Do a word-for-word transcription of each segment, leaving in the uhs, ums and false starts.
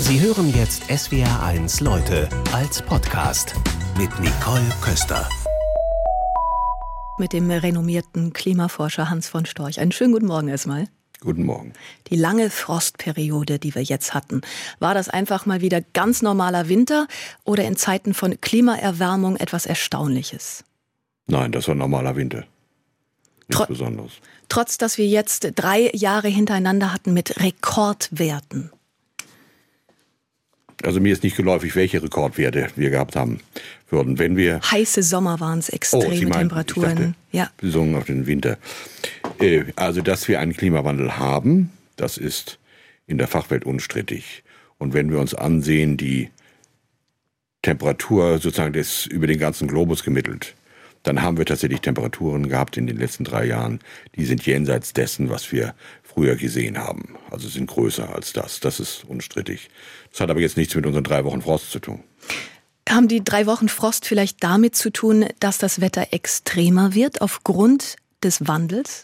Sie hören jetzt S W R eins Leute als Podcast mit Nicole Köster. Mit dem renommierten Klimaforscher Hans von Storch. Einen schönen guten Morgen erstmal. Guten Morgen. Die lange Frostperiode, die wir jetzt hatten, war das einfach mal wieder ganz normaler Winter oder in Zeiten von Klimaerwärmung etwas Erstaunliches? Nein, das war normaler Winter. Nichts Tro- Besonderes. Trotz, dass wir jetzt drei Jahre hintereinander hatten mit Rekordwerten. Also mir ist nicht geläufig, welche Rekordwerte wir gehabt haben würden. Wenn wir Heiße Sommer waren es, extreme oh, Sie meinen, Temperaturen. Ich dachte, ja. bezogen auf den Winter. Äh, also, dass wir einen Klimawandel haben, das ist in der Fachwelt unstrittig. Und wenn wir uns ansehen, die Temperatur sozusagen des, über den ganzen Globus gemittelt, dann haben wir tatsächlich Temperaturen gehabt in den letzten drei Jahren, die sind jenseits dessen, was wir früher gesehen haben. Also sind größer als das. Das ist unstrittig. Das hat aber jetzt nichts mit unseren drei Wochen Frost zu tun. Haben die drei Wochen Frost vielleicht damit zu tun, dass das Wetter extremer wird aufgrund des Wandels?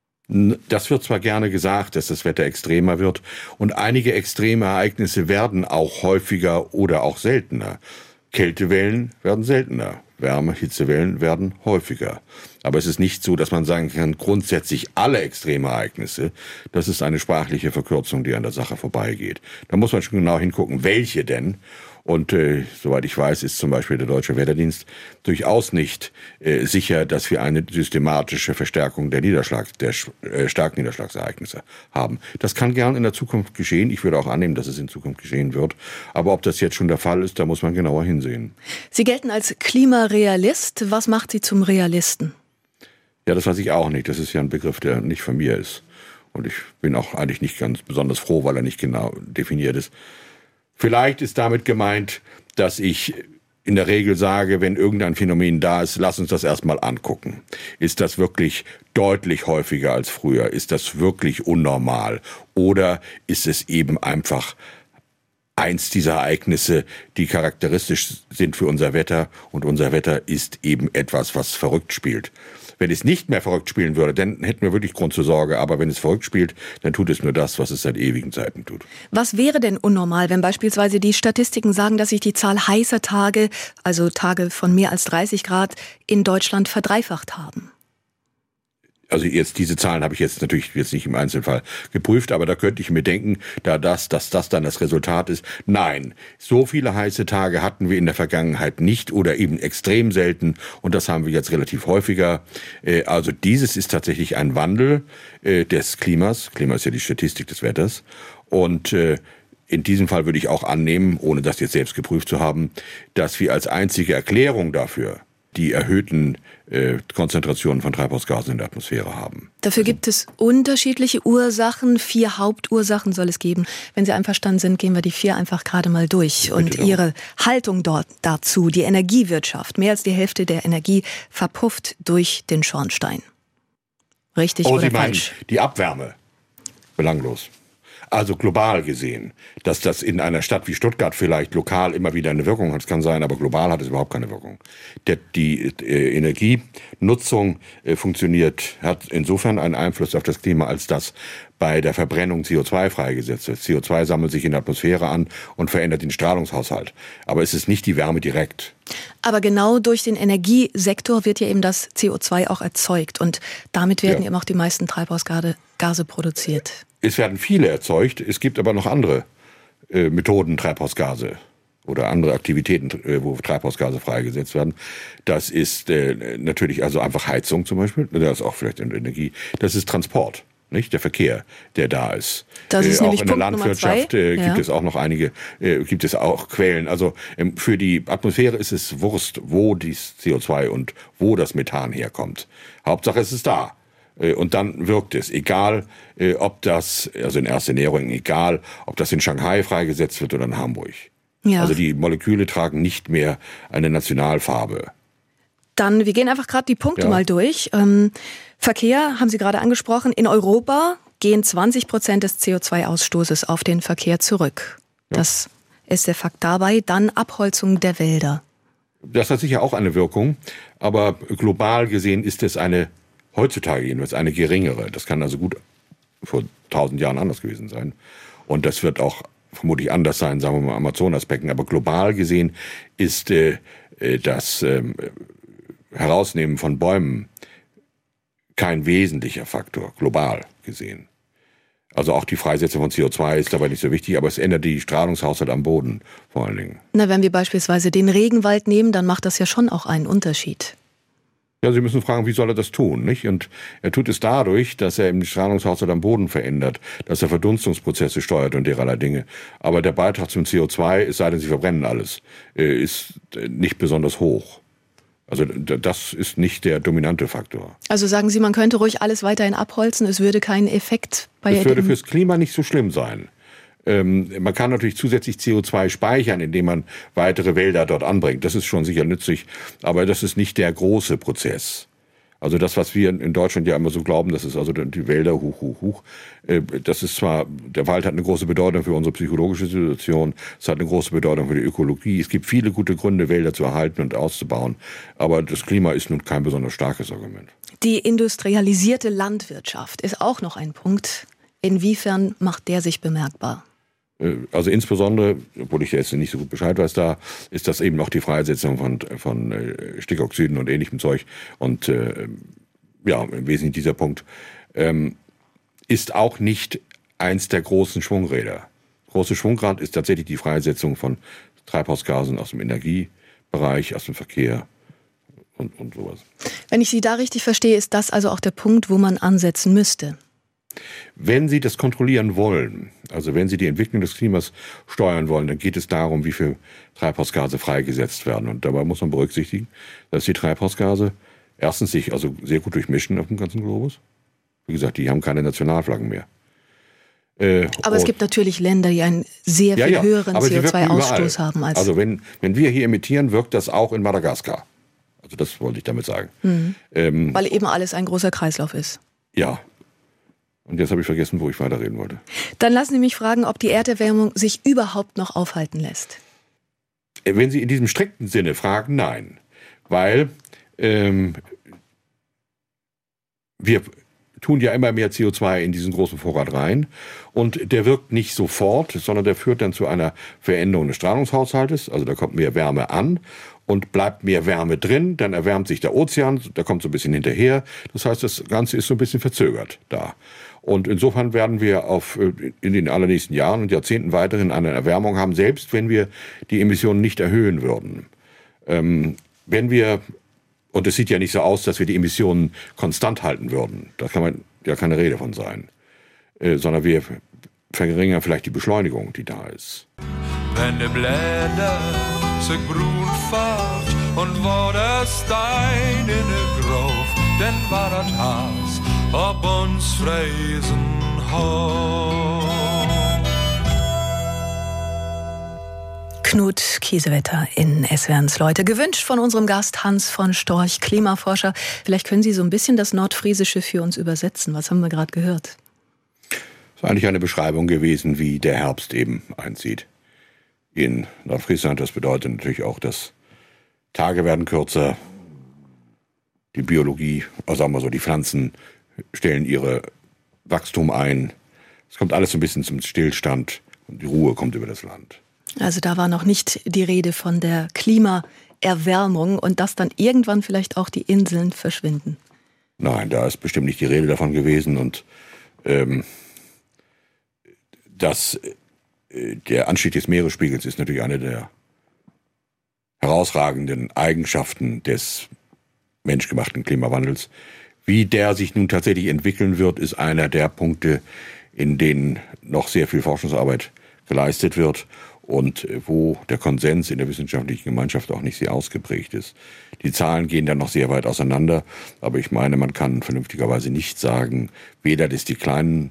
Das wird zwar gerne gesagt, dass das Wetter extremer wird und einige extreme Ereignisse werden auch häufiger oder auch seltener. Kältewellen werden seltener, Wärme, Hitzewellen werden häufiger. Aber es ist nicht so, dass man sagen kann, grundsätzlich alle extreme Ereignisse. Das ist eine sprachliche Verkürzung, die an der Sache vorbeigeht. Da muss man schon genau hingucken, welche denn. Und äh, soweit ich weiß, ist zum Beispiel der Deutsche Wetterdienst durchaus nicht äh, sicher, dass wir eine systematische Verstärkung der Niederschlag, der äh, starken Niederschlagsereignisse haben. Das kann gern in der Zukunft geschehen. Ich würde auch annehmen, dass es in Zukunft geschehen wird. Aber ob das jetzt schon der Fall ist, da muss man genauer hinsehen. Sie gelten als Klimarealist. Was macht Sie zum Realisten? Ja, das weiß ich auch nicht. Das ist ja ein Begriff, der nicht von mir ist. Und ich bin auch eigentlich nicht ganz besonders froh, weil er nicht genau definiert ist. Vielleicht ist damit gemeint, dass ich in der Regel sage, wenn irgendein Phänomen da ist, lass uns das erstmal angucken. Ist das wirklich deutlich häufiger als früher? Ist das wirklich unnormal? Oder ist es eben einfach eins dieser Ereignisse, die charakteristisch sind für unser Wetter? Und unser Wetter ist eben etwas, was verrückt spielt. Wenn es nicht mehr verrückt spielen würde, dann hätten wir wirklich Grund zur Sorge. Aber wenn es verrückt spielt, dann tut es nur das, was es seit ewigen Zeiten tut. Was wäre denn unnormal, wenn beispielsweise die Statistiken sagen, dass sich die Zahl heißer Tage, also Tage von mehr als dreißig Grad, in Deutschland verdreifacht haben? Also jetzt diese Zahlen habe ich jetzt natürlich jetzt nicht im Einzelfall geprüft, aber da könnte ich mir denken, da das, dass das dann das Resultat ist. Nein, so viele heiße Tage hatten wir in der Vergangenheit nicht oder eben extrem selten und das haben wir jetzt relativ häufiger. Also dieses ist tatsächlich ein Wandel des Klimas. Klima ist ja die Statistik des Wetters und in diesem Fall würde ich auch annehmen, ohne das jetzt selbst geprüft zu haben, dass wir als einzige Erklärung dafür die erhöhten äh, Konzentrationen von Treibhausgasen in der Atmosphäre haben. Dafür gibt es unterschiedliche Ursachen. Vier Hauptursachen soll es geben. Wenn Sie einverstanden sind, gehen wir die vier einfach gerade mal durch. Und Bitte Ihre Haltung dort dazu, die Energiewirtschaft. Mehr als die Hälfte der Energie verpufft durch den Schornstein. Richtig oh, oder Sie meinen, falsch? Die Abwärme. Belanglos. Also global gesehen, dass das in einer Stadt wie Stuttgart vielleicht lokal immer wieder eine Wirkung hat, das kann sein, aber global hat es überhaupt keine Wirkung. Der, die äh, Energienutzung äh, funktioniert, hat insofern einen Einfluss auf das Klima, als dass bei der Verbrennung C O zwei freigesetzt wird. C O zwei sammelt sich in der Atmosphäre an und verändert den Strahlungshaushalt. Aber es ist nicht die Wärme direkt. Aber genau durch den Energiesektor wird ja eben das C O zwei auch erzeugt und damit werden ja eben auch die meisten Treibhausgase Gase produziert. Es werden viele erzeugt, es gibt aber noch andere äh, Methoden, Treibhausgase oder andere Aktivitäten, äh, wo Treibhausgase freigesetzt werden. Das ist äh, natürlich also einfach Heizung zum Beispiel, das ist auch vielleicht Energie, das ist Transport. Nicht der Verkehr, der da ist. Das ist äh, auch nämlich in der Punkt Landwirtschaft äh, gibt ja. es auch noch einige, äh, gibt es auch Quellen. Also ähm, für die Atmosphäre ist es Wurst, wo das C O zwei und wo das Methan herkommt. Hauptsache es ist da. Und dann wirkt es, egal ob das, also in erster Näherung, egal ob das in Shanghai freigesetzt wird oder in Hamburg. Ja. Also die Moleküle tragen nicht mehr eine Nationalfarbe. Dann, wir gehen einfach gerade die Punkte ja. mal durch. Ähm, Verkehr haben Sie gerade angesprochen. In Europa gehen zwanzig Prozent des C O zwei Ausstoßes auf den Verkehr zurück. Ja. Das ist der Fakt dabei. Dann Abholzung der Wälder. Das hat sicher auch eine Wirkung, aber global gesehen ist es eine heutzutage jedenfalls eine geringere. Das kann also gut vor tausend Jahren anders gewesen sein. Und das wird auch vermutlich anders sein, sagen wir mal Amazonasbecken. Aber global gesehen ist äh, das äh, Herausnehmen von Bäumen kein wesentlicher Faktor, global gesehen. Also auch die Freisetzung von C O zwei ist dabei nicht so wichtig, aber es ändert die Strahlungshaushalt am Boden vor allen Dingen. Na, wenn wir beispielsweise den Regenwald nehmen, dann macht das ja schon auch einen Unterschied. Ja, Sie müssen fragen, wie soll er das tun, nicht? Und er tut es dadurch, dass er den Strahlungshaushalt am Boden verändert, dass er Verdunstungsprozesse steuert und derlei Dinge. Aber der Beitrag zum C O zwei, es sei denn, Sie verbrennen alles, ist nicht besonders hoch. Also das ist nicht der dominante Faktor. Also sagen Sie, man könnte ruhig alles weiterhin abholzen, es würde keinen Effekt bei... Es würde fürs Klima nicht so schlimm sein. Ähm, man kann natürlich zusätzlich C O zwei speichern, indem man weitere Wälder dort anbringt. Das ist schon sicher nützlich, aber das ist nicht der große Prozess. Also das, was wir in Deutschland ja immer so glauben, das ist also die Wälder, huch, huch, huch. Das ist zwar, der Wald hat eine große Bedeutung für unsere psychologische Situation, es hat eine große Bedeutung für die Ökologie. Es gibt viele gute Gründe, Wälder zu erhalten und auszubauen, aber das Klima ist nun kein besonders starkes Argument. Die industrialisierte Landwirtschaft ist auch noch ein Punkt. Inwiefern macht der sich bemerkbar? Also insbesondere, obwohl ich jetzt nicht so gut Bescheid weiß, da ist das eben auch die Freisetzung von, von Stickoxiden und ähnlichem Zeug. Und äh, ja, im Wesentlichen dieser Punkt ähm, ist auch nicht eins der großen Schwungräder. Große Schwungrad ist tatsächlich die Freisetzung von Treibhausgasen aus dem Energiebereich, aus dem Verkehr und, und sowas. Wenn ich Sie da richtig verstehe, ist das also auch der Punkt, wo man ansetzen müsste? Wenn Sie das kontrollieren wollen, also wenn Sie die Entwicklung des Klimas steuern wollen, dann geht es darum, wie viel Treibhausgase freigesetzt werden. Und dabei muss man berücksichtigen, dass die Treibhausgase erstens sich also sehr gut durchmischen auf dem ganzen Globus. Wie gesagt, die haben keine Nationalflaggen mehr. Äh, aber es gibt natürlich Länder, die einen sehr viel ja, ja, höheren C O zwei Ausstoß haben als... Also wenn, wenn wir hier emittieren, wirkt das auch in Madagaskar. Also das wollte ich damit sagen. Mhm. Ähm, Weil eben alles ein großer Kreislauf ist. Ja. Und jetzt habe ich vergessen, wo ich weiterreden wollte. Dann lassen Sie mich fragen, ob die Erderwärmung sich überhaupt noch aufhalten lässt. Wenn Sie in diesem strikten Sinne fragen, nein. Weil ähm, wir tun ja immer mehr C O zwei in diesen großen Vorrat rein. Und der wirkt nicht sofort, sondern der führt dann zu einer Veränderung des Strahlungshaushaltes. Also da kommt mehr Wärme an und bleibt mehr Wärme drin. Dann erwärmt sich der Ozean, da kommt so ein bisschen hinterher. Das heißt, das Ganze ist so ein bisschen verzögert da. Und insofern werden wir auf, in den allernächsten Jahren und Jahrzehnten weiterhin eine Erwärmung haben, selbst wenn wir die Emissionen nicht erhöhen würden. Ähm, wenn wir, und es sieht ja nicht so aus, dass wir die Emissionen konstant halten würden, da kann man ja keine Rede von sein, äh, sondern wir verringern vielleicht die Beschleunigung, die da ist. Wenn die Blätter sich brun färbt und war der Stein in der Grove, dann war das Haus ob uns Freisen hat. Knut Kiesewetter in S W R eins Leute. Gewünscht von unserem Gast Hans von Storch, Klimaforscher. Vielleicht können Sie so ein bisschen das Nordfriesische für uns übersetzen. Was haben wir gerade gehört? Das ist eigentlich eine Beschreibung gewesen, wie der Herbst eben einzieht in Nordfriesland. Das bedeutet natürlich auch, dass Tage werden kürzer, die Biologie, also sagen wir so, die Pflanzen stellen ihre Wachstum ein. Es kommt alles so ein bisschen zum Stillstand und die Ruhe kommt über das Land. Also da war noch nicht die Rede von der Klimaerwärmung und dass dann irgendwann vielleicht auch die Inseln verschwinden. Nein, da ist bestimmt nicht die Rede davon gewesen. Und ähm, das, äh, der Anstieg des Meeresspiegels ist natürlich eine der herausragenden Eigenschaften des menschgemachten Klimawandels. Wie der sich nun tatsächlich entwickeln wird, ist einer der Punkte, in denen noch sehr viel Forschungsarbeit geleistet wird und wo der Konsens in der wissenschaftlichen Gemeinschaft auch nicht sehr ausgeprägt ist. Die Zahlen gehen dann noch sehr weit auseinander, aber ich meine, man kann vernünftigerweise nicht sagen, weder, dass die kleinen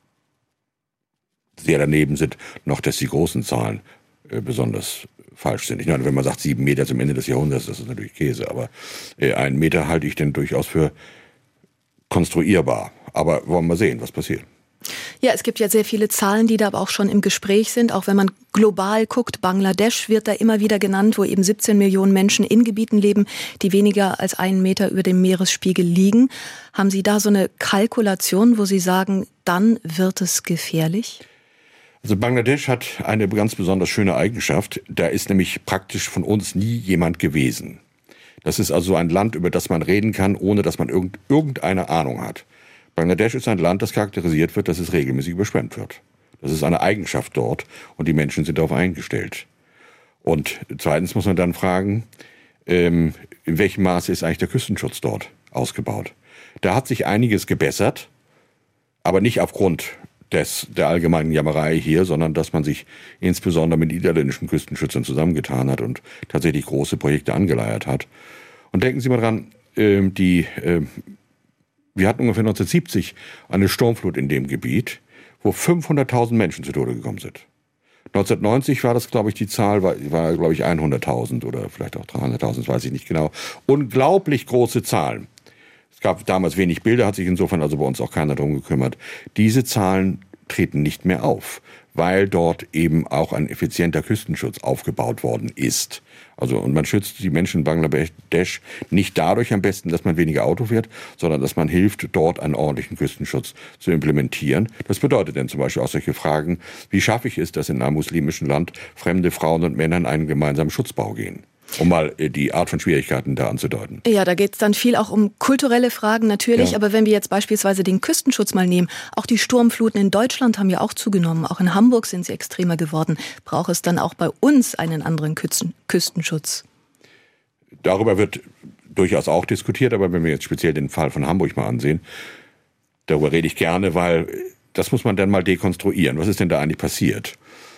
sehr daneben sind, noch, dass die großen Zahlen äh, besonders falsch sind. Ich meine, wenn man sagt, sieben Meter zum Ende des Jahrhunderts, das ist natürlich Käse, aber äh, einen Meter halte ich denn durchaus für konstruierbar. Aber wollen wir sehen, was passiert. Ja, es gibt ja sehr viele Zahlen, die da aber auch schon im Gespräch sind. Auch wenn man global guckt, Bangladesch wird da immer wieder genannt, wo eben siebzehn Millionen Menschen in Gebieten leben, die weniger als einen Meter über dem Meeresspiegel liegen. Haben Sie da so eine Kalkulation, wo Sie sagen, dann wird es gefährlich? Also Bangladesch hat eine ganz besonders schöne Eigenschaft. Da ist nämlich praktisch von uns nie jemand gewesen. Das ist also ein Land, über das man reden kann, ohne dass man irgend, irgendeine Ahnung hat. Bangladesch ist ein Land, das charakterisiert wird, dass es regelmäßig überschwemmt wird. Das ist eine Eigenschaft dort und die Menschen sind darauf eingestellt. Und zweitens muss man dann fragen, ähm, in welchem Maße ist eigentlich der Küstenschutz dort ausgebaut? Da hat sich einiges gebessert, aber nicht aufgrund des, der allgemeinen Jammerei hier, sondern dass man sich insbesondere mit niederländischen Küstenschützern zusammengetan hat und tatsächlich große Projekte angeleiert hat. Und denken Sie mal dran, äh, die, äh, wir hatten ungefähr neunzehnhundertsiebzig eine Sturmflut in dem Gebiet, wo fünfhunderttausend Menschen zu Tode gekommen sind. neunzehnhundertneunzig war das, glaube ich, die Zahl war, war glaube ich, hunderttausend oder vielleicht auch dreihunderttausend, das weiß ich nicht genau. Unglaublich große Zahlen. Es gab damals wenig Bilder, hat sich insofern also bei uns auch keiner darum gekümmert. Diese Zahlen treten nicht mehr auf, weil dort eben auch ein effizienter Küstenschutz aufgebaut worden ist. Also, und man schützt die Menschen in Bangladesch nicht dadurch am besten, dass man weniger Auto fährt, sondern dass man hilft, dort einen ordentlichen Küstenschutz zu implementieren. Das bedeutet denn zum Beispiel auch solche Fragen, wie schaffe ich es, dass in einem muslimischen Land fremde Frauen und Männer in einen gemeinsamen Schutzbau gehen? Um mal die Art von Schwierigkeiten da anzudeuten. Ja, da geht es dann viel auch um kulturelle Fragen natürlich, ja. Aber wenn wir jetzt beispielsweise den Küstenschutz mal nehmen, auch die Sturmfluten in Deutschland haben ja auch zugenommen, auch in Hamburg sind sie extremer geworden. Braucht es dann auch bei uns einen anderen Küsten- Küstenschutz? Darüber wird durchaus auch diskutiert, aber wenn wir jetzt speziell den Fall von Hamburg mal ansehen, darüber rede ich gerne, weil das muss man dann mal dekonstruieren. Was ist denn da eigentlich passiert?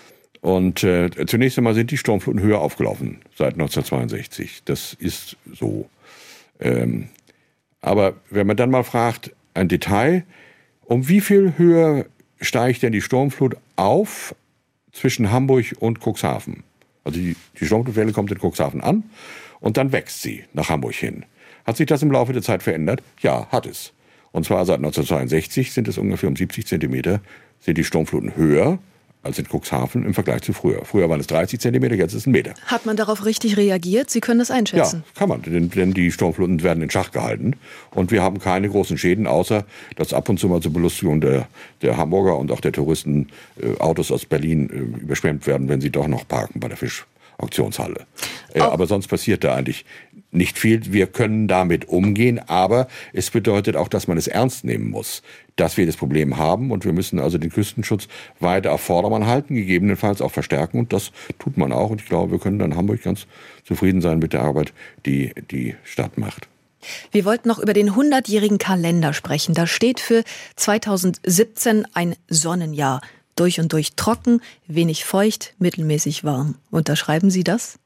Und äh, zunächst einmal sind die Sturmfluten höher aufgelaufen seit neunzehnhundertzweiundsechzig. Das ist so. Ähm, aber wenn man dann mal fragt, ein Detail, um wie viel höher steigt denn die Sturmflut auf zwischen Hamburg und Cuxhaven? Also die, die Sturmflutwelle kommt in Cuxhaven an und dann wächst sie nach Hamburg hin. Hat sich das im Laufe der Zeit verändert? Ja, hat es. Und zwar seit neunzehnhundertzweiundsechzig sind es ungefähr um siebzig Zentimeter, sind die Sturmfluten höher als in Cuxhaven im Vergleich zu früher. Früher waren es dreißig Zentimeter, jetzt ist es ein Meter. Hat man darauf richtig reagiert? Sie können das einschätzen. Ja, kann man, denn, denn die Sturmfluten werden in Schach gehalten und wir haben keine großen Schäden, außer dass ab und zu mal zur Belustigung der, der Hamburger und auch der Touristen äh, Autos aus Berlin äh, überschwemmt werden, wenn sie doch noch parken bei der Fischauktionshalle. Äh, aber sonst passiert da eigentlich nicht viel. Wir können damit umgehen, aber es bedeutet auch, dass man es ernst nehmen muss, dass wir das Problem haben und wir müssen also den Küstenschutz weiter auf Vordermann halten, gegebenenfalls auch verstärken und das tut man auch und ich glaube, wir können dann in Hamburg ganz zufrieden sein mit der Arbeit, die die Stadt macht. Wir wollten noch über den hundertjährigen Kalender sprechen. Da steht für zweitausendsiebzehn ein Sonnenjahr. Durch und durch trocken, wenig feucht, mittelmäßig warm. Unterschreiben Sie das?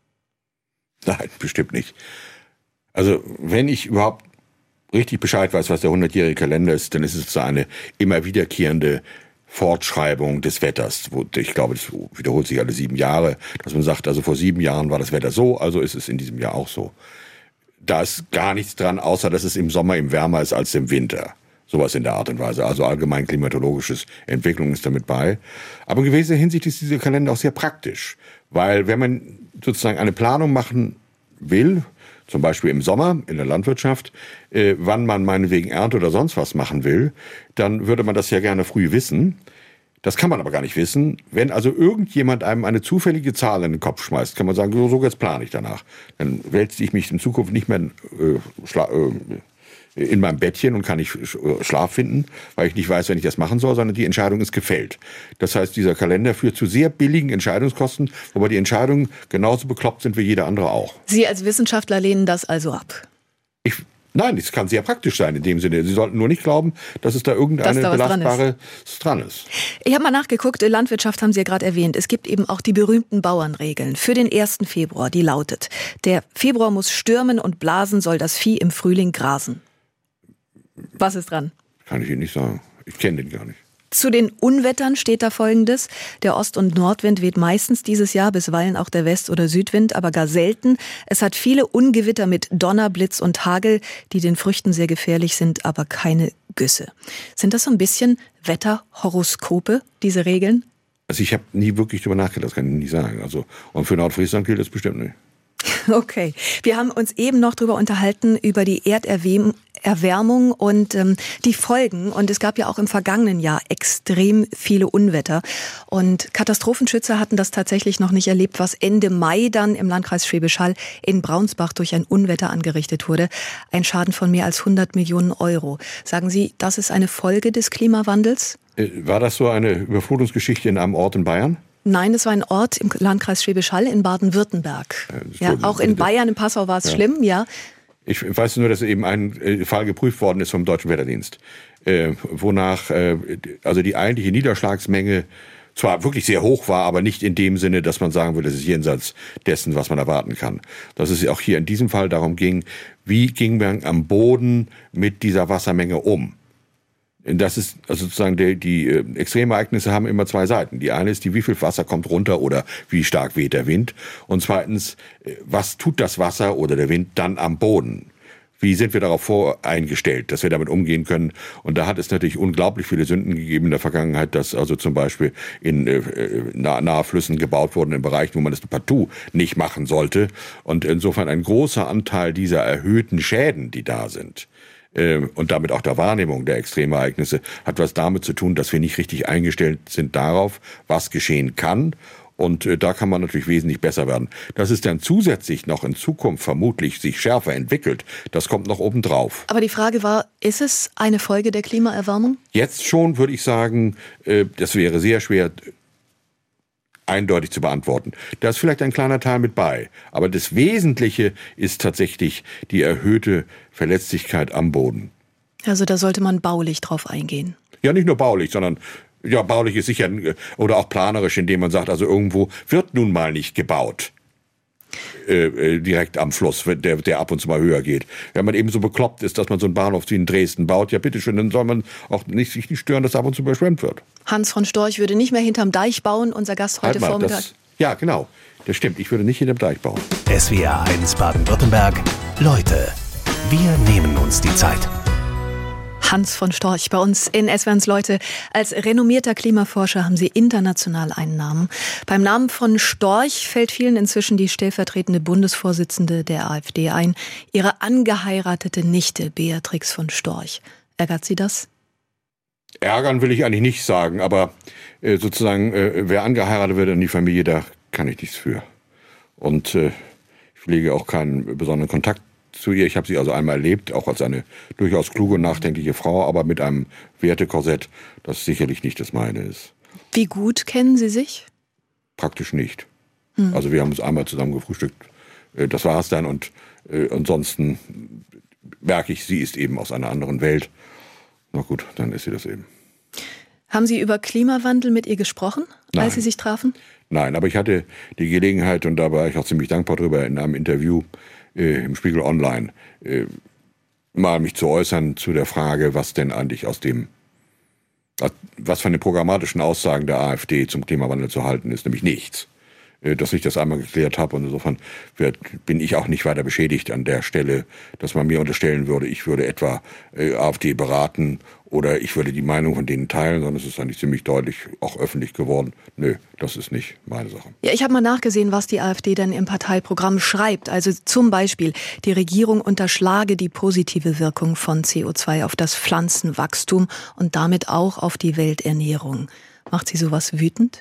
Nein, bestimmt nicht. Also wenn ich überhaupt richtig Bescheid weiß, was der hundertjährige Kalender ist, dann ist es so eine immer wiederkehrende Fortschreibung des Wetters. Ich glaube, das wiederholt sich alle sieben Jahre, dass man sagt, also vor sieben Jahren war das Wetter so, also ist es in diesem Jahr auch so. Da ist gar nichts dran, außer dass es im Sommer eben wärmer ist als im Winter. Sowas in der Art und Weise. Also allgemein klimatologisches Entwicklung ist damit bei. Aber in gewisser Hinsicht ist dieser Kalender auch sehr praktisch. Weil wenn man sozusagen eine Planung machen will, zum Beispiel im Sommer in der Landwirtschaft, äh, wann man meinetwegen Ernte oder sonst was machen will, dann würde man das ja gerne früh wissen. Das kann man aber gar nicht wissen. Wenn also irgendjemand einem eine zufällige Zahl in den Kopf schmeißt, kann man sagen, so, so jetzt plane ich danach. Dann wälze ich mich in Zukunft nicht mehr äh, schla- äh, in meinem Bettchen und kann nicht Schlaf finden, weil ich nicht weiß, wenn ich das machen soll, sondern die Entscheidung ist gefällt. Das heißt, dieser Kalender führt zu sehr billigen Entscheidungskosten, wobei die Entscheidungen genauso bekloppt sind wie jeder andere auch. Sie als Wissenschaftler lehnen das also ab? Ich, nein, es kann sehr praktisch sein in dem Sinne. Sie sollten nur nicht glauben, dass es da irgendeine da belastbare dran ist. Ich habe mal nachgeguckt, Landwirtschaft haben Sie ja gerade erwähnt. Es gibt eben auch die berühmten Bauernregeln für den ersten Februar, die lautet: Der Februar muss stürmen und blasen, soll das Vieh im Frühling grasen. Was ist dran? Kann ich Ihnen nicht sagen. Ich kenne den gar nicht. Zu den Unwettern steht da Folgendes: Der Ost- und Nordwind weht meistens dieses Jahr, bisweilen auch der West- oder Südwind, aber gar selten. Es hat viele Ungewitter mit Donner, Blitz und Hagel, die den Früchten sehr gefährlich sind, aber keine Güsse. Sind das so ein bisschen Wetterhoroskope, diese Regeln? Also ich habe nie wirklich drüber nachgedacht, das kann ich nicht sagen. Also, und für Nordfriesland gilt das bestimmt nicht. Okay, wir haben uns eben noch darüber unterhalten, über die Erderwärmung Erwärmung und ähm, die Folgen. Und es gab ja auch im vergangenen Jahr extrem viele Unwetter. Und Katastrophenschützer hatten das tatsächlich noch nicht erlebt, was Ende Mai dann im Landkreis Schwäbisch Hall in Braunsbach durch ein Unwetter angerichtet wurde. Ein Schaden von mehr als hundert Millionen Euro. Sagen Sie, das ist eine Folge des Klimawandels? War das so eine Überflutungsgeschichte in einem Ort in Bayern? Nein, es war ein Ort im Landkreis Schwäbisch Hall in Baden-Württemberg. Ja, auch in Bayern, in Passau war es ja schlimm, ja. Ich weiß nur, dass eben ein Fall geprüft worden ist vom Deutschen Wetterdienst, äh, wonach äh, also die eigentliche Niederschlagsmenge zwar wirklich sehr hoch war, aber nicht in dem Sinne, dass man sagen würde, das ist jenseits dessen, was man erwarten kann. Dass es auch hier in diesem Fall darum ging, wie ging man am Boden mit dieser Wassermenge um? Das ist also sozusagen die, die äh, Extremereignisse haben immer zwei Seiten. Die eine ist, die, wie viel Wasser kommt runter oder wie stark weht der Wind. Und zweitens, äh, was tut das Wasser oder der Wind dann am Boden? Wie sind wir darauf voreingestellt, dass wir damit umgehen können? Und da hat es natürlich unglaublich viele Sünden gegeben in der Vergangenheit, dass also zum Beispiel in äh, nah, nahe Flüssen gebaut wurden in Bereichen, wo man das partout nicht machen sollte. Und insofern ein großer Anteil dieser erhöhten Schäden, die da sind, und damit auch der Wahrnehmung der Extremereignisse, hat was damit zu tun, dass wir nicht richtig eingestellt sind darauf, was geschehen kann. Und äh, da kann man natürlich wesentlich besser werden. Dass es dann zusätzlich noch in Zukunft vermutlich sich schärfer entwickelt, das kommt noch obendrauf. Aber die Frage war, ist es eine Folge der Klimaerwärmung? Jetzt schon würde ich sagen, äh, das wäre sehr schwer eindeutig zu beantworten. Da ist vielleicht ein kleiner Teil mit bei. Aber das Wesentliche ist tatsächlich die erhöhte Verletzlichkeit am Boden. Also da sollte man baulich drauf eingehen. Ja, nicht nur baulich, sondern ja, baulich ist sicher, oder auch planerisch, indem man sagt, also irgendwo wird nun mal nicht gebaut. Äh, direkt am Fluss, der, der ab und zu mal höher geht. Wenn man eben so bekloppt ist, dass man so einen Bahnhof wie in Dresden baut, ja bitteschön, dann soll man auch nicht, sich nicht stören, dass ab und zu überschwemmt wird. Hans von Storch würde nicht mehr hinterm Deich bauen, unser Gast heute halt mal, Vormittag. Das, ja, genau, das stimmt, ich würde nicht hinterm Deich bauen. S W R eins Baden-Württemberg, Leute, wir nehmen uns die Zeit. Hans von Storch bei uns in S W R eins Leute. Als renommierter Klimaforscher haben Sie international einen Namen. Beim Namen von Storch fällt vielen inzwischen die stellvertretende Bundesvorsitzende der AfD ein. Ihre angeheiratete Nichte Beatrix von Storch. Ärgert Sie das? Ärgern will ich eigentlich nicht sagen, aber äh, sozusagen, äh, wer angeheiratet wird in die Familie, da kann ich nichts für. Und äh, ich pflege auch keinen besonderen Kontakt zu ihr. Ich habe sie also einmal erlebt, auch als eine durchaus kluge und nachdenkliche Frau, aber mit einem Wertekorsett, das sicherlich nicht das meine ist. Wie gut kennen Sie sich? Praktisch nicht. Hm. Also wir haben uns einmal zusammen gefrühstückt. Das war es dann. Und äh, ansonsten merke ich, sie ist eben aus einer anderen Welt. Na gut, dann ist sie das eben. Haben Sie über Klimawandel mit ihr gesprochen, Nein. als Sie sich trafen? Nein, aber ich hatte die Gelegenheit, und da war ich auch ziemlich dankbar drüber, in einem Interview äh, im Spiegel Online äh, mal mich zu äußern zu der Frage, was denn eigentlich aus dem, was von den programmatischen Aussagen der AfD zum Klimawandel zu halten ist, nämlich nichts. Dass ich das einmal geklärt habe und insofern wird, bin ich auch nicht weiter beschädigt an der Stelle, dass man mir unterstellen würde, ich würde etwa äh, AfD beraten oder ich würde die Meinung von denen teilen, sondern es ist eigentlich ziemlich deutlich auch öffentlich geworden. Nö, das ist nicht meine Sache. Ja, ich habe mal nachgesehen, was die AfD denn im Parteiprogramm schreibt. Also zum Beispiel, die Regierung unterschlage die positive Wirkung von C O zwei auf das Pflanzenwachstum und damit auch auf die Welternährung. Macht Sie sowas wütend?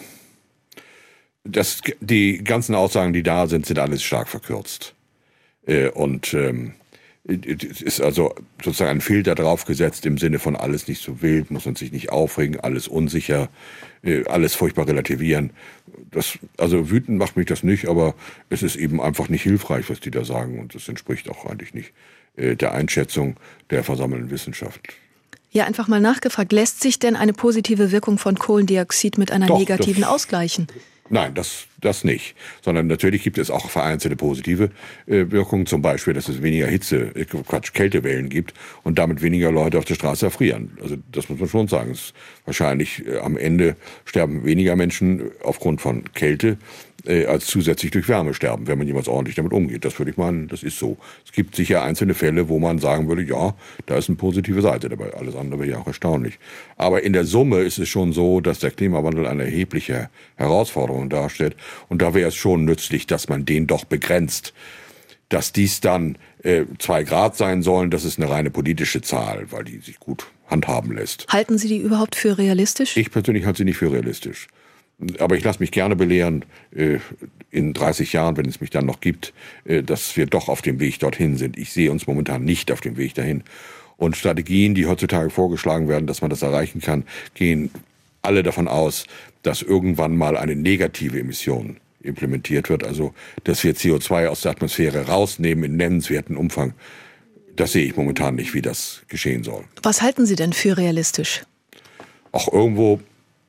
Das, die ganzen Aussagen, die da sind, sind alles stark verkürzt. Äh, und ähm, es ist also sozusagen ein Filter draufgesetzt im Sinne von alles nicht so wild, muss man sich nicht aufregen, alles unsicher, äh, alles furchtbar relativieren. Das, also wütend macht mich das nicht, aber es ist eben einfach nicht hilfreich, was die da sagen. Und das entspricht auch eigentlich nicht äh, der Einschätzung der versammelten Wissenschaft. Ja, einfach mal nachgefragt, lässt sich denn eine positive Wirkung von Kohlendioxid mit einer Doch, negativen das, ausgleichen? Nein, das, das nicht. Sondern natürlich gibt es auch vereinzelte positive äh, Wirkungen. Zum Beispiel, dass es weniger Hitze, äh, Quatsch, Kältewellen gibt und damit weniger Leute auf der Straße erfrieren. Also das muss man schon sagen. Es ist wahrscheinlich äh, am Ende sterben weniger Menschen aufgrund von Kälte äh, als zusätzlich durch Wärme sterben, wenn man jemals ordentlich damit umgeht. Das würde ich meinen, das ist so. Es gibt sicher einzelne Fälle, wo man sagen würde, ja, da ist eine positive Seite dabei. Alles andere wäre ja auch erstaunlich. Aber in der Summe ist es schon so, dass der Klimawandel eine erhebliche Herausforderung Herausforderung darstellt. Und da wäre es schon nützlich, dass man den doch begrenzt. Dass dies dann äh, zwei Grad sein sollen, das ist eine reine politische Zahl, weil die sich gut handhaben lässt. Halten Sie die überhaupt für realistisch? Ich persönlich halte sie nicht für realistisch. Aber ich lasse mich gerne belehren, äh, in dreißig Jahren, wenn es mich dann noch gibt, äh, dass wir doch auf dem Weg dorthin sind. Ich sehe uns momentan nicht auf dem Weg dahin. Und Strategien, die heutzutage vorgeschlagen werden, dass man das erreichen kann, gehen alle davon aus, dass irgendwann mal eine negative Emission implementiert wird. Also, dass wir C O zwei aus der Atmosphäre rausnehmen in nennenswerten Umfang. Das sehe ich momentan nicht, wie das geschehen soll. Was halten Sie denn für realistisch? Auch irgendwo...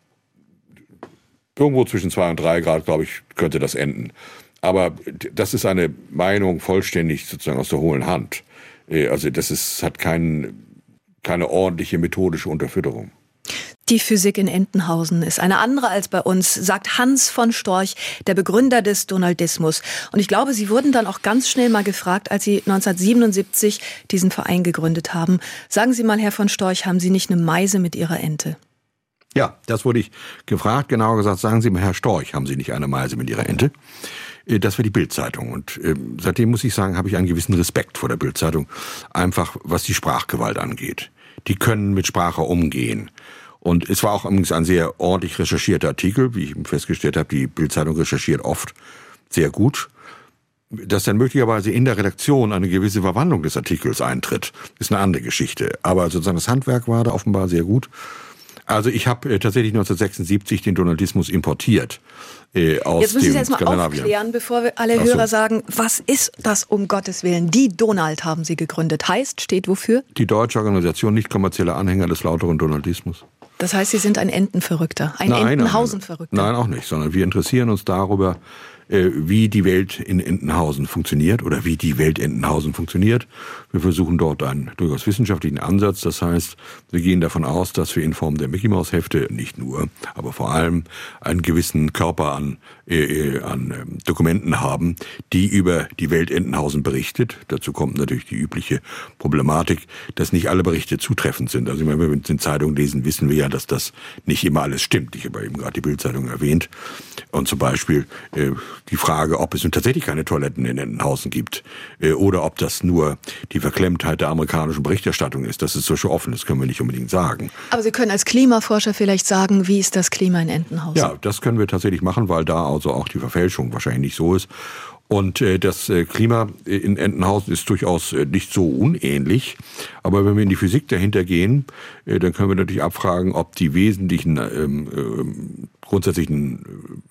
Irgendwo zwischen zwei und drei Grad, glaube ich, könnte das enden. Aber das ist eine Meinung vollständig sozusagen aus der hohlen Hand. Also das ist, hat kein, keine ordentliche methodische Unterfütterung. Die Physik in Entenhausen ist eine andere als bei uns, sagt Hans von Storch, der Begründer des Donaldismus. Und ich glaube, Sie wurden dann auch ganz schnell mal gefragt, als Sie neunzehnhundertsiebenundsiebzig diesen Verein gegründet haben. Sagen Sie mal, Herr von Storch, haben Sie nicht eine Meise mit Ihrer Ente? Ja, das wurde ich gefragt. Genauer gesagt, sagen Sie mal, Herr Storch, haben Sie nicht eine Meise mit Ihrer Ente? Das war die Bild-Zeitung. Und äh, seitdem muss ich sagen, habe ich einen gewissen Respekt vor der Bild-Zeitung. Einfach, was die Sprachgewalt angeht. Die können mit Sprache umgehen. Und es war auch übrigens ein sehr ordentlich recherchierter Artikel. Wie ich festgestellt habe, die Bild-Zeitung recherchiert oft sehr gut. Dass dann möglicherweise in der Redaktion eine gewisse Verwandlung des Artikels eintritt, ist eine andere Geschichte. Aber sozusagen das Handwerk war da offenbar sehr gut. Also ich habe äh, tatsächlich neunzehnhundertsechsundsiebzig den Donaldismus importiert äh, aus Jetzt müssen dem Sie jetzt mal Skandinavien. aufklären, bevor wir alle Ach so. Hörer sagen, was ist das um Gottes Willen? Die Donald haben Sie gegründet. Heißt, steht wofür? Die deutsche Organisation nicht kommerzieller Anhänger des lauteren Donaldismus. Das heißt, Sie sind ein Entenverrückter, ein Nein, Entenhausen-Verrückter. Nein, auch nicht, sondern wir interessieren uns darüber, wie die Welt in Entenhausen funktioniert oder wie die Welt Entenhausen funktioniert. Wir versuchen dort einen durchaus wissenschaftlichen Ansatz. Das heißt, wir gehen davon aus, dass wir in Form der Mickey-Maus-Hefte, nicht nur, aber vor allem einen gewissen Körper an, äh, an äh, Dokumenten haben, die über die Welt Entenhausen berichtet. Dazu kommt natürlich die übliche Problematik, dass nicht alle Berichte zutreffend sind. Also wenn wir in den Zeitungen lesen, wissen wir ja, dass das nicht immer alles stimmt. Ich habe eben gerade die Bild-Zeitung erwähnt. Und zum Beispiel äh, die Frage, ob es nun tatsächlich keine Toiletten in Entenhausen gibt äh, oder ob das nur die Verklemmtheit der amerikanischen Berichterstattung ist. Das ist so schon offen, das können wir nicht unbedingt sagen. Aber Sie können als Klimaforscher vielleicht sagen, wie ist das Klima in Entenhausen? Ja, das können wir tatsächlich machen, weil da also auch die Verfälschung wahrscheinlich nicht so ist. Und äh, das äh, Klima in Entenhausen ist durchaus äh, nicht so unähnlich. Aber wenn wir in die Physik dahinter gehen, äh, dann können wir natürlich abfragen, ob die wesentlichen ähm, äh, grundsätzlichen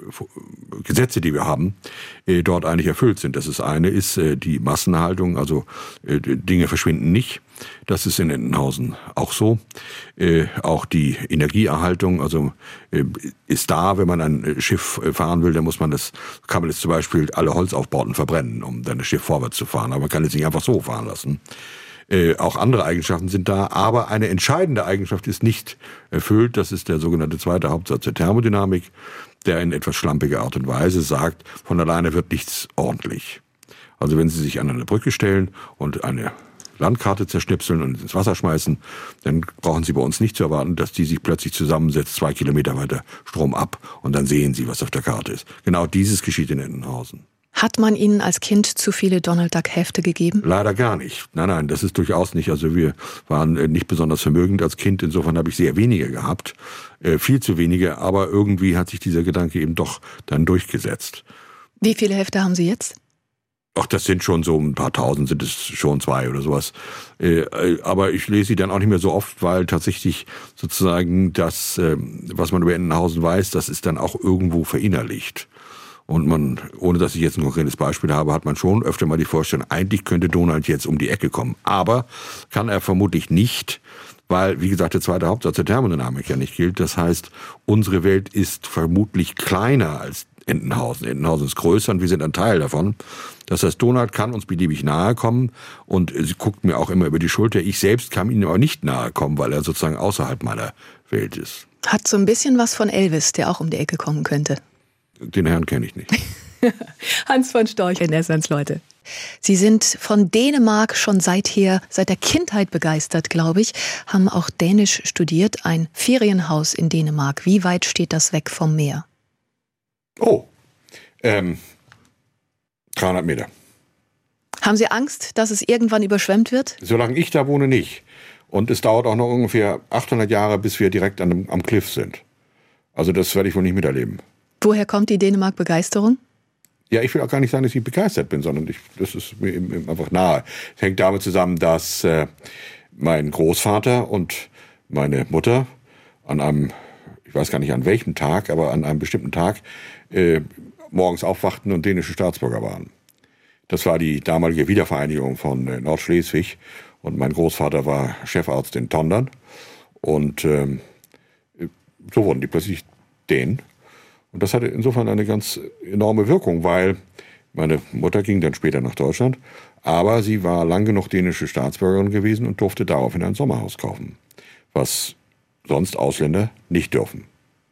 äh, Gesetze, die wir haben, äh, dort eigentlich erfüllt sind. Das ist eine ist äh, die Massenhaltung, also äh, Dinge verschwinden nicht. Das ist in Entenhausen auch so. Äh, auch die Energieerhaltung, also äh, ist da, wenn man ein Schiff fahren will, dann muss man das, kann man jetzt zum Beispiel alle Holzaufbauten verbrennen, um dann das Schiff vorwärts zu fahren. Aber man kann es nicht einfach so fahren lassen. Äh, auch andere Eigenschaften sind da, aber eine entscheidende Eigenschaft ist nicht erfüllt. Das ist der sogenannte zweite Hauptsatz der Thermodynamik, der in etwas schlampiger Art und Weise sagt, von alleine wird nichts ordentlich. Also wenn Sie sich an eine Brücke stellen und eine Landkarte zerschnipseln und ins Wasser schmeißen, dann brauchen Sie bei uns nicht zu erwarten, dass die sich plötzlich zusammensetzt, zwei Kilometer weiter Strom ab und dann sehen Sie, was auf der Karte ist. Genau dieses geschieht in Entenhausen. Hat man Ihnen als Kind zu viele Donald Duck Hefte gegeben? Leider gar nicht. Nein, nein, das ist durchaus nicht. Also wir waren nicht besonders vermögend als Kind. Insofern habe ich sehr wenige gehabt. Äh, viel zu wenige. Aber irgendwie hat sich dieser Gedanke eben doch dann durchgesetzt. Wie viele Hefte haben Sie jetzt? Ach, das sind schon so ein paar tausend, sind es schon zwei oder sowas. Äh, aber ich lese sie dann auch nicht mehr so oft, weil tatsächlich sozusagen das, äh, was man über Entenhausen weiß, das ist dann auch irgendwo verinnerlicht. Und man, ohne dass ich jetzt ein konkretes Beispiel habe, hat man schon öfter mal die Vorstellung, eigentlich könnte Donald jetzt um die Ecke kommen. Aber kann er vermutlich nicht, weil, wie gesagt, der zweite Hauptsatz der Thermodynamik ja nicht gilt. Das heißt, unsere Welt ist vermutlich kleiner als Entenhausen. Entenhausen ist größer und wir sind ein Teil davon. Das heißt, Donald kann uns beliebig nahe kommen und sie guckt mir auch immer über die Schulter. Ich selbst kann ihm aber nicht nahe kommen, weil er sozusagen außerhalb meiner Welt ist. Hat so ein bisschen was von Elvis, der auch um die Ecke kommen könnte. Den Herrn kenne ich nicht. Hans von Storch in Essenz, Leute. Sie sind von Dänemark schon seither, seit der Kindheit begeistert, glaube ich, haben auch Dänisch studiert, ein Ferienhaus in Dänemark. Wie weit steht das weg vom Meer? Oh, ähm, dreihundert Meter. Haben Sie Angst, dass es irgendwann überschwemmt wird? Solange ich da wohne, nicht. Und es dauert auch noch ungefähr achthundert Jahre, bis wir direkt an dem, am Cliff sind. Also das werde ich wohl nicht miterleben. Woher kommt die Dänemark-Begeisterung? Ja, ich will auch gar nicht sagen, dass ich begeistert bin, sondern ich, das ist mir eben einfach nahe. Es hängt damit zusammen, dass äh, mein Großvater und meine Mutter an einem, ich weiß gar nicht an welchem Tag, aber an einem bestimmten Tag äh, morgens aufwachten und dänische Staatsbürger waren. Das war die damalige Wiedervereinigung von äh, Nordschleswig und mein Großvater war Chefarzt in Tondern und ähm, so wurden die plötzlich Dänen. Und das hatte insofern eine ganz enorme Wirkung, weil meine Mutter ging dann später nach Deutschland, aber sie war lang genug dänische Staatsbürgerin gewesen und durfte daraufhin ein Sommerhaus kaufen, was sonst Ausländer nicht dürfen.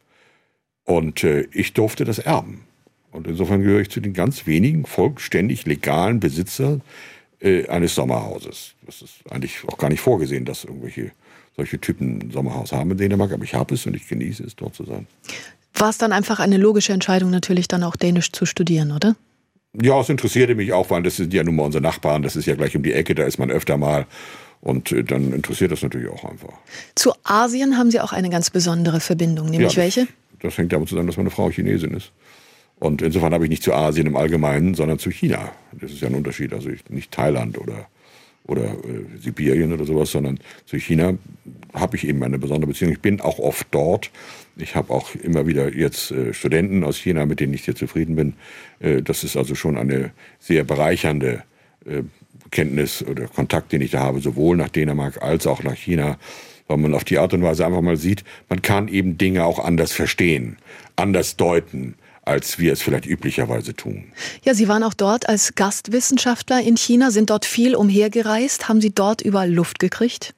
Und äh, ich durfte das erben. Und insofern gehöre ich zu den ganz wenigen vollständig legalen Besitzern äh, eines Sommerhauses. Das ist eigentlich auch gar nicht vorgesehen, dass irgendwelche solche Typen ein Sommerhaus haben in Dänemark, aber ich habe es und ich genieße es, dort zu sein. War es dann einfach eine logische Entscheidung, natürlich dann auch Dänisch zu studieren, oder? Ja, es interessierte mich auch, weil das sind ja nun mal unsere Nachbarn, das ist ja gleich um die Ecke, da ist man öfter mal und äh, dann interessiert das natürlich auch einfach. Zu Asien haben Sie auch eine ganz besondere Verbindung, nämlich ja, das, welche? Das hängt damit zusammen, dass meine Frau Chinesin ist. Und insofern habe ich nicht zu Asien im Allgemeinen, sondern zu China. Das ist ja ein Unterschied, also nicht Thailand oder oder äh, Sibirien oder sowas, sondern zu China habe ich eben eine besondere Beziehung. Ich bin auch oft dort. Ich habe auch immer wieder jetzt äh, Studenten aus China, mit denen ich sehr zufrieden bin. Äh, das ist also schon eine sehr bereichernde äh, Kenntnis oder Kontakt, den ich da habe, sowohl nach Dänemark als auch nach China, weil man auf die Art und Weise einfach mal sieht, man kann eben Dinge auch anders verstehen, anders deuten, als wir es vielleicht üblicherweise tun. Ja, Sie waren auch dort als Gastwissenschaftler in China, sind dort viel umhergereist. Haben Sie dort überall Luft gekriegt?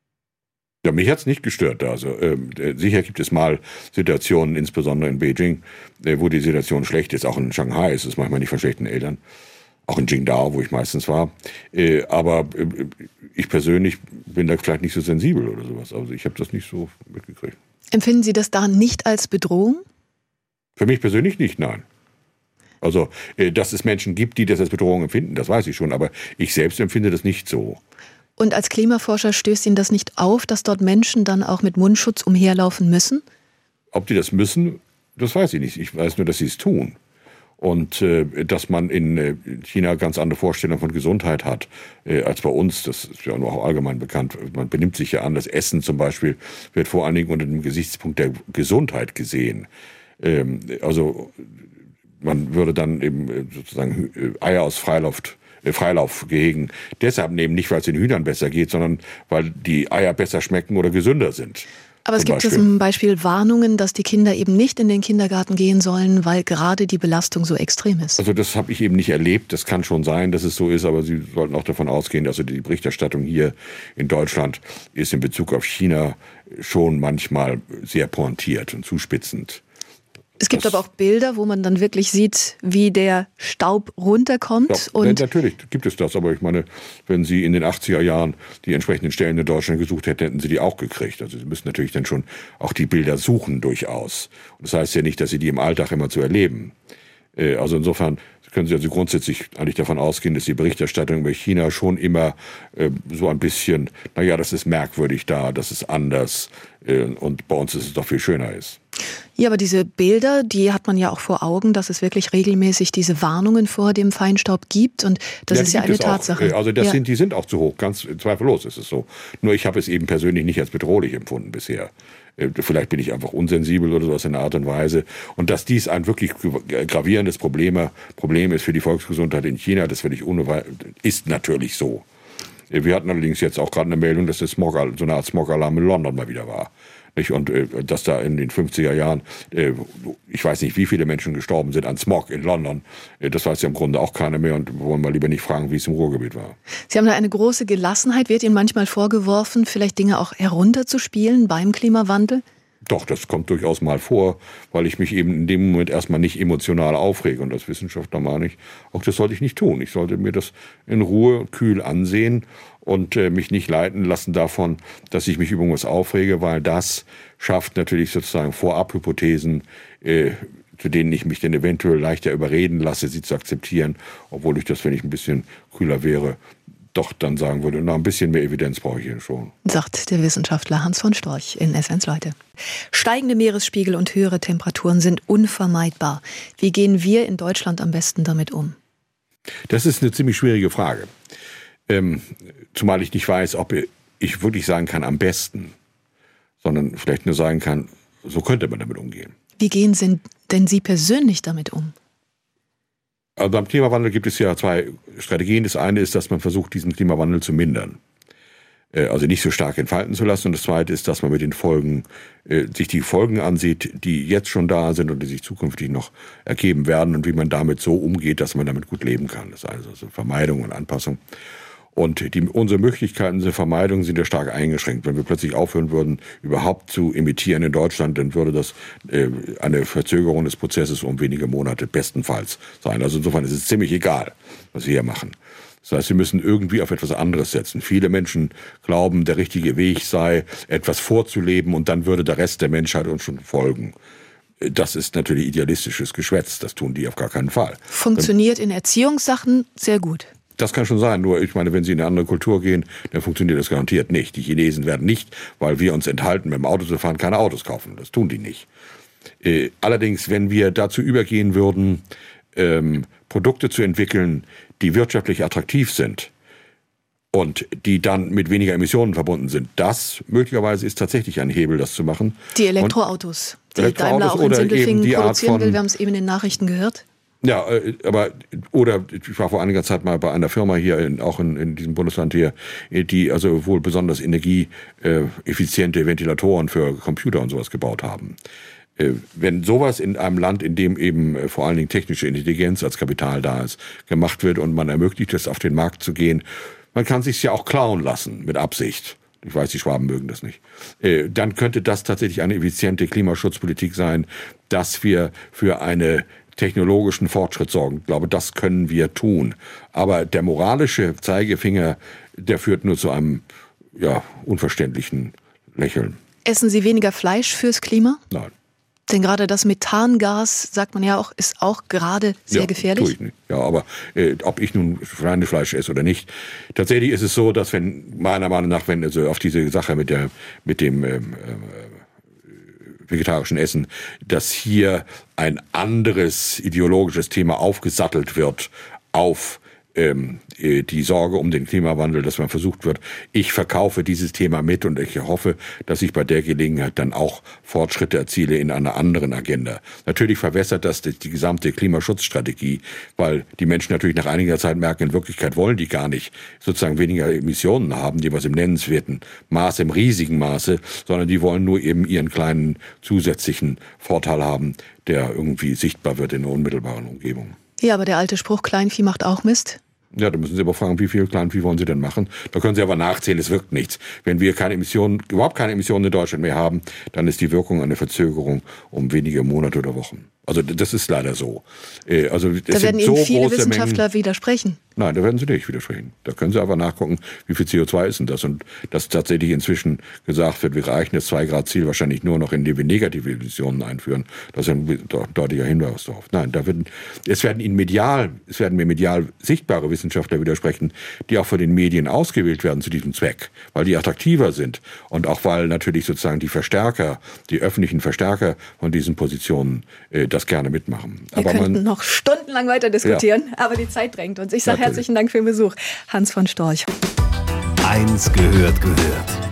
Ja, mich hat es nicht gestört. Also äh, sicher gibt es mal Situationen, insbesondere in Beijing, äh, wo die Situation schlecht ist. Auch in Shanghai ist es manchmal nicht von schlechten Eltern. Auch in Qingdao, wo ich meistens war. Äh, aber äh, ich persönlich bin da vielleicht nicht so sensibel oder sowas. Also ich habe das nicht so mitgekriegt. Empfinden Sie das da nicht als Bedrohung? Für mich persönlich nicht, nein. Also, dass es Menschen gibt, die das als Bedrohung empfinden, das weiß ich schon, aber ich selbst empfinde das nicht so. Und als Klimaforscher stößt Ihnen das nicht auf, dass dort Menschen dann auch mit Mundschutz umherlaufen müssen? Ob die das müssen, das weiß ich nicht. Ich weiß nur, dass sie es tun. Und äh, dass man in äh, China ganz andere Vorstellungen von Gesundheit hat äh, als bei uns. Das ist ja auch allgemein bekannt. Man benimmt sich ja an. Das Essen zum Beispiel wird vor allen Dingen unter dem Gesichtspunkt der Gesundheit gesehen. Ähm, also man würde dann eben sozusagen Eier aus Freilauf, äh, Freilaufgehegen deshalb nehmen, nicht weil es den Hühnern besser geht, sondern weil die Eier besser schmecken oder gesünder sind. Aber es gibt zum Beispiel Warnungen, dass die Kinder eben nicht in den Kindergarten gehen sollen, weil gerade die Belastung so extrem ist. Also das habe ich eben nicht erlebt. Das kann schon sein, dass es so ist, aber Sie sollten auch davon ausgehen, dass also die Berichterstattung hier in Deutschland ist in Bezug auf China schon manchmal sehr pointiert und zuspitzend. Es gibt das, aber auch Bilder, wo man dann wirklich sieht, wie der Staub runterkommt. Ja, und natürlich gibt es das, aber ich meine, wenn Sie in den achtziger Jahren die entsprechenden Stellen in Deutschland gesucht hätten, hätten Sie die auch gekriegt. Also Sie müssen natürlich dann schon auch die Bilder suchen durchaus. Und das heißt ja nicht, dass Sie die im Alltag immer zu erleben. Also insofern können Sie also grundsätzlich eigentlich davon ausgehen, dass die Berichterstattung über China schon immer äh, so ein bisschen, naja, das ist merkwürdig da, das ist anders äh, und bei uns ist es doch viel schöner ist. Ja, aber diese Bilder, die hat man ja auch vor Augen, dass es wirklich regelmäßig diese Warnungen vor dem Feinstaub gibt und das ja, ist ja eine Tatsache. Also das ja. sind, die sind auch zu hoch, ganz zweifellos ist es so. Nur ich habe es eben persönlich nicht als bedrohlich empfunden bisher. Vielleicht bin ich einfach unsensibel oder sowas in der Art und Weise. Und dass dies ein wirklich gravierendes Problem, Problem ist für die Volksgesundheit in China, das völlig unwe- ist natürlich so. Wir hatten allerdings jetzt auch gerade eine Meldung, dass das Smog, so eine Art Smog-Alarm in London mal wieder war. Und äh, dass da in den fünfziger Jahren, äh, ich weiß nicht, wie viele Menschen gestorben sind an Smog in London, äh, das weiß ja im Grunde auch keiner mehr und wollen wir lieber nicht fragen, wie es im Ruhrgebiet war. Sie haben da eine große Gelassenheit. Wird Ihnen manchmal vorgeworfen, vielleicht Dinge auch herunterzuspielen beim Klimawandel? Doch, das kommt durchaus mal vor, weil ich mich eben in dem Moment erstmal nicht emotional aufrege. Und als Wissenschaftler meine ich, auch das sollte ich nicht tun. Ich sollte mir das in Ruhe und kühl ansehen und äh, mich nicht leiten lassen davon, dass ich mich über irgendwas aufrege, weil das schafft natürlich sozusagen Vorabhypothesen, äh, zu denen ich mich dann eventuell leichter überreden lasse, sie zu akzeptieren, obwohl ich das, wenn ich ein bisschen kühler wäre, doch dann sagen würde, na, ein bisschen mehr Evidenz brauche ich hier schon. Sagt der Wissenschaftler Hans von Storch in S eins Leute. Steigende Meeresspiegel und höhere Temperaturen sind unvermeidbar. Wie gehen wir in Deutschland am besten damit um? Das ist eine ziemlich schwierige Frage. Ähm, zumal ich nicht weiß, ob ich wirklich sagen kann, am besten, sondern vielleicht nur sagen kann, so könnte man damit umgehen. Wie gehen Sie denn Sie persönlich damit um? Also beim Klimawandel gibt es ja zwei Strategien. Das eine ist, dass man versucht, diesen Klimawandel zu mindern. Also nicht so stark entfalten zu lassen. Und das zweite ist, dass man mit den Folgen, äh, sich die Folgen ansieht, die jetzt schon da sind und die sich zukünftig noch ergeben werden und wie man damit so umgeht, dass man damit gut leben kann. Das ist also Vermeidung und Anpassung. Und die, unsere Möglichkeiten zur Vermeidung sind ja stark eingeschränkt. Wenn wir plötzlich aufhören würden, überhaupt zu emittieren in Deutschland, dann würde das äh, eine Verzögerung des Prozesses um wenige Monate bestenfalls sein. Also insofern ist es ziemlich egal, was wir hier machen. Das heißt, wir müssen irgendwie auf etwas anderes setzen. Viele Menschen glauben, der richtige Weg sei, etwas vorzuleben und dann würde der Rest der Menschheit uns schon folgen. Das ist natürlich idealistisches Geschwätz. Das tun die auf gar keinen Fall. Funktioniert in Erziehungssachen sehr gut. Das kann schon sein, nur ich meine, wenn Sie in eine andere Kultur gehen, dann funktioniert das garantiert nicht. Die Chinesen werden nicht, weil wir uns enthalten, mit dem Auto zu fahren, keine Autos kaufen. Das tun die nicht. Äh, allerdings, wenn wir dazu übergehen würden, ähm, Produkte zu entwickeln, die wirtschaftlich attraktiv sind und die dann mit weniger Emissionen verbunden sind, das möglicherweise ist tatsächlich ein Hebel, das zu machen. Die Elektroautos, die Elektroautos Daimler auch in Sindelfingen produzieren von, will, wir haben es eben in den Nachrichten gehört. Ja, aber, oder ich war vor einiger Zeit mal bei einer Firma hier, in, auch in, in diesem Bundesland hier, die also wohl besonders energieeffiziente Ventilatoren für Computer und sowas gebaut haben. Wenn sowas in einem Land, in dem eben vor allen Dingen technische Intelligenz als Kapital da ist, gemacht wird und man ermöglicht es, auf den Markt zu gehen, man kann sich's ja auch klauen lassen, mit Absicht. Ich weiß, die Schwaben mögen das nicht. Dann könnte das tatsächlich eine effiziente Klimaschutzpolitik sein, dass wir für eine technologischen Fortschritt sorgen. Ich glaube, das können wir tun. Aber der moralische Zeigefinger, der führt nur zu einem ja, unverständlichen Lächeln. Essen Sie weniger Fleisch fürs Klima? Nein. Denn gerade das Methangas, sagt man ja auch, ist auch gerade sehr ja, gefährlich. Tue ich nicht. Ja, aber äh, ob ich nun Schweinefleisch esse oder nicht, tatsächlich ist es so, dass wenn meiner Meinung nach, wenn also auf diese Sache mit der mit dem ähm, äh, vegetarischen Essen, dass hier ein anderes ideologisches Thema aufgesattelt wird auf ähm, die Sorge um den Klimawandel, dass man versucht wird, ich verkaufe dieses Thema mit und ich hoffe, dass ich bei der Gelegenheit dann auch Fortschritte erziele in einer anderen Agenda. Natürlich verwässert das die gesamte Klimaschutzstrategie, weil die Menschen natürlich nach einiger Zeit merken, in Wirklichkeit wollen die gar nicht sozusagen weniger Emissionen haben, die was im nennenswerten Maße, im riesigen Maße, sondern die wollen nur eben ihren kleinen zusätzlichen Vorteil haben, der irgendwie sichtbar wird in der unmittelbaren Umgebung. Ja, aber der alte Spruch, Kleinvieh macht auch Mist. Ja, da müssen Sie aber fragen, wie viel Kleinvieh wollen Sie denn machen? Da können Sie aber nachzählen, es wirkt nichts. Wenn wir keine Emissionen, überhaupt keine Emissionen in Deutschland mehr haben, dann ist die Wirkung eine Verzögerung um wenige Monate oder Wochen. Also das ist leider so. Also da werden Ihnen so viele Wissenschaftler Mengen, widersprechen. Nein, da werden Sie nicht widersprechen. Da können Sie einfach nachgucken, wie viel C O zwei ist denn das? Und dass tatsächlich inzwischen gesagt wird, wir reichen das zwei Grad Ziel wahrscheinlich nur noch, indem wir negative Emissionen einführen. Das ist ein deutlicher Hinweis darauf. Nein, da werden, es werden Ihnen medial, es werden mir medial sichtbare Wissenschaftler widersprechen, die auch von den Medien ausgewählt werden zu diesem Zweck, weil die attraktiver sind und auch weil natürlich sozusagen die Verstärker, die öffentlichen Verstärker von diesen Positionen äh, das gerne mitmachen. Wir aber könnten man, noch stundenlang weiter diskutieren, ja. Aber die Zeit drängt uns. Ich sage herzlichen Dank für den Besuch. Hans von Storch. Eins gehört gehört.